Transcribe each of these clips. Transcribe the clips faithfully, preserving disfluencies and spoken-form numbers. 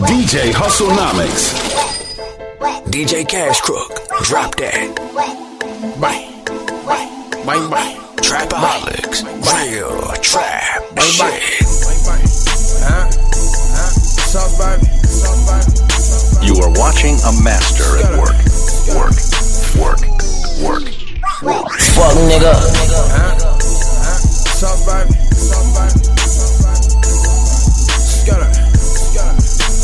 D J Hustlenomics. D J Cash Crook, drop that. Bang, bang, bang, bang. Trapaholics, real trap shit. Huh? Huh? Sauce, baby. Sauce, baby. You are watching a master at work. Work, work, work, work. Fuck nigga. Huh? Huh? Sauce, baby. Sauce, baby. Scatter. Scatter.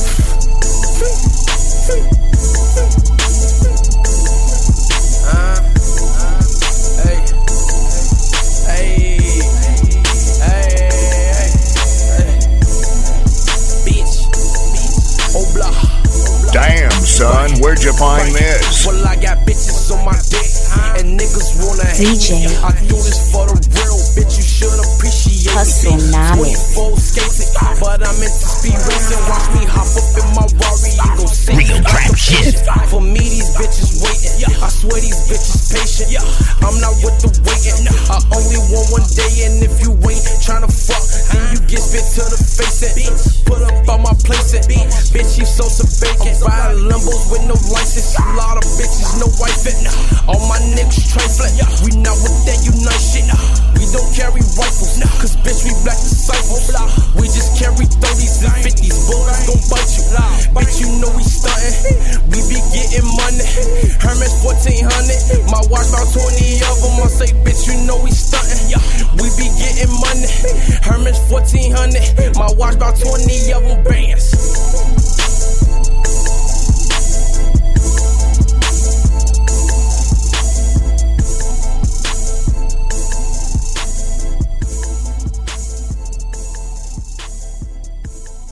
Uh, hey, hey, hey, hey, bitch, oh blah. Damn, son, where'd you find this? Well, I got bitches on my dick, and niggas wanna hate me. I do this for the real, bitch. You should appreciate it. Hustlenomics. But I'm into speed racing. Watch me hop up in my Rari and go sing. Real trap shit. For me, these bitches waiting. I swear these bitches patient. I'm not with the waiting. I only want one day, and if you ain't tryna fuck, then you get spit to the face. And put up on my place. And bitch, you so some bacon. Ride Lambos with no license. A lot of bitches, no wife. All my niggas trifling. We not with that unite shit. We don't carry rifles, cause bitch, we black disciples. We just carry thirties and fifties. Bullets gon' bite you. Bitch, you know we stuntin'. We be getting money. Hermes fourteen hundred. My watch about twenty of them. I say, bitch, you know we stuntin'. We be getting money. Hermes fourteen hundred. My watch about twenty of them. Bang.